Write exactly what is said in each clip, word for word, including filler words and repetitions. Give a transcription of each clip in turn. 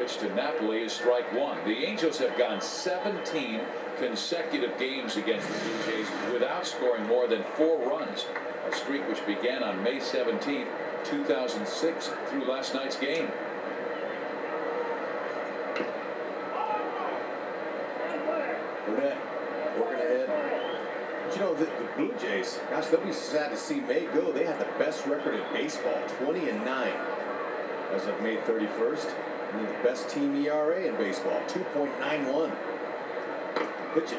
pitch to Napoli is strike one. The Angels have gone seventeen consecutive games against the Blue Jays without scoring more than four runs, a streak which began on May seventeenth, two thousand six through last night's game. Burnett working ahead. But you know, the, the Blue Jays, gosh, they'll be sad to see May go. They had the best record in baseball, twenty and nine as of May thirty-first. And the best team E R A in baseball, two point nine one. Pitching.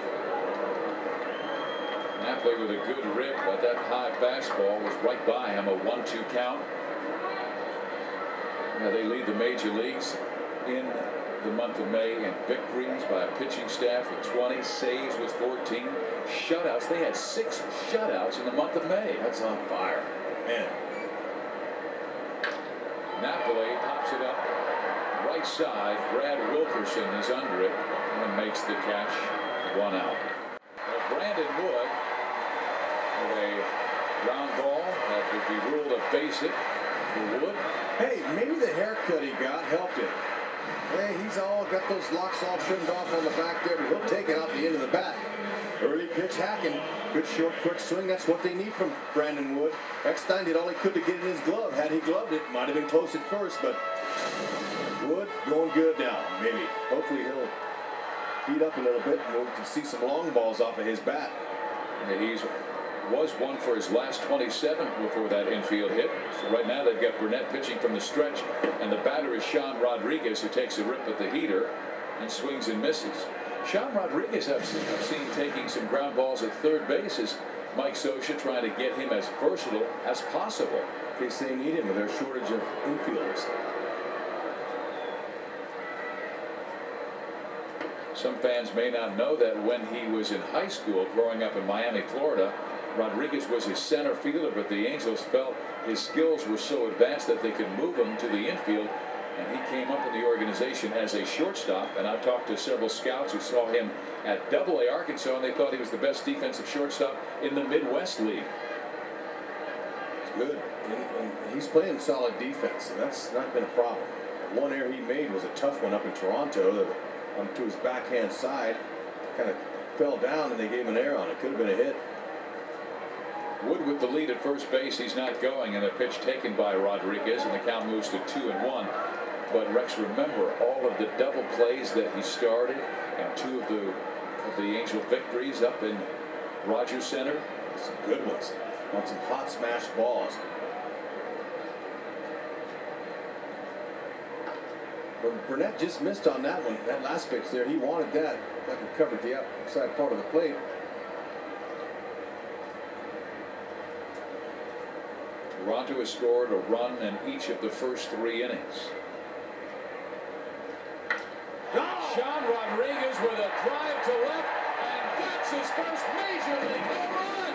Napoli with a good rip, but that high fastball was right by him, a one two count. Now they lead the major leagues in the month of May in victories by a pitching staff with twenty, saves with fourteen, shutouts. They had six shutouts in the month of May. That's on fire, man. Napoli pops it up right side. Brad Wilkerson is under it and makes the catch. One out. Well, Brandon Wood with a ground ball that would be ruled a base hit for Wood. Hey, maybe the haircut he got helped him. Hey, he's all got those locks all trimmed off on the back there, but he'll take it off the end of the bat. Early pitch hacking, good short, quick swing. That's what they need from Brandon Wood. Eckstein did all he could to get in his glove. Had he gloved it, might have been close at first, but Wood going good now. Maybe. Hopefully he'll heat up a little bit, and we can see some long balls off of his bat. He's was one for his last twenty-seven before that infield hit. So right now they've got Burnett pitching from the stretch, and the batter is Sean Rodriguez, who takes a rip at the heater and swings and misses. Sean Rodriguez I've seen, I've seen taking some ground balls at third base as Mike Scioscia trying to get him as versatile as possible. In case they need him with their shortage of infielders. Some fans may not know that when he was in high school growing up in Miami, Florida, Rodriguez was his center fielder, but the Angels felt his skills were so advanced that they could move him to the infield, and he came up in the organization as a shortstop. And I talked to several scouts who saw him at Double A Arkansas, and they thought he was the best defensive shortstop in the Midwest League. It's good. And, and he's playing solid defense, so that's not been a problem. One error he made was a tough one up in Toronto. That Um, to his backhand side, kind of fell down and they gave him an error on it. Could have been a hit. Wood with the lead at first base. He's not going, and a pitch taken by Rodriguez, and the count moves to two and one. But Rex, remember all of the double plays that he started and two of the of the Angel victories up in Rogers Center. Some good ones on some hot smash balls. But Burnett just missed on that one. That last pitch there, he wanted that. That could cover the outside part of the plate. Toronto has scored a run in each of the first three innings. Oh! Sean Rodriguez with a drive to left, and that's his first major league home run.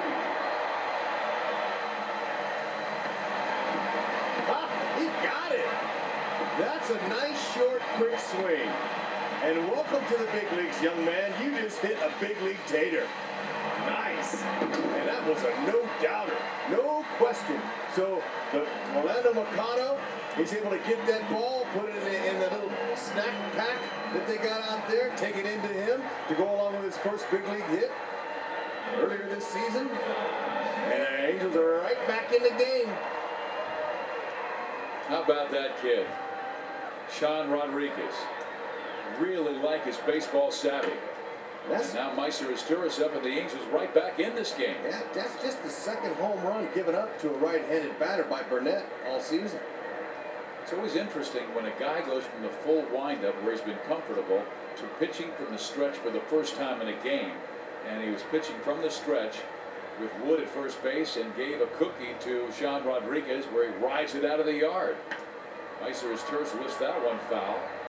Ah, he got it. That's a nice, short, quick swing. And welcome to the big leagues, young man. You just hit a big league tater. Nice. And that was a no-doubter. No question. So, the Orlando Mercado, he's able to get that ball, put it in the, in the little snack pack that they got out there, take it into him to go along with his first big league hit earlier this season. And the Angels are right back in the game. How about that kid? Sean Rodriguez. Really like his baseball savvy. That's, and now Meister Izturis up, and the Angels right back in this game. Yeah, that's just the second home run given up to a right-handed batter by Burnett all season. It's always interesting when a guy goes from the full windup where he's been comfortable to pitching from the stretch for the first time in a game. And he was pitching from the stretch with Wood at first base and gave a cookie to Sean Rodriguez where he rides it out of the yard. Meister Izturis lifts that one foul.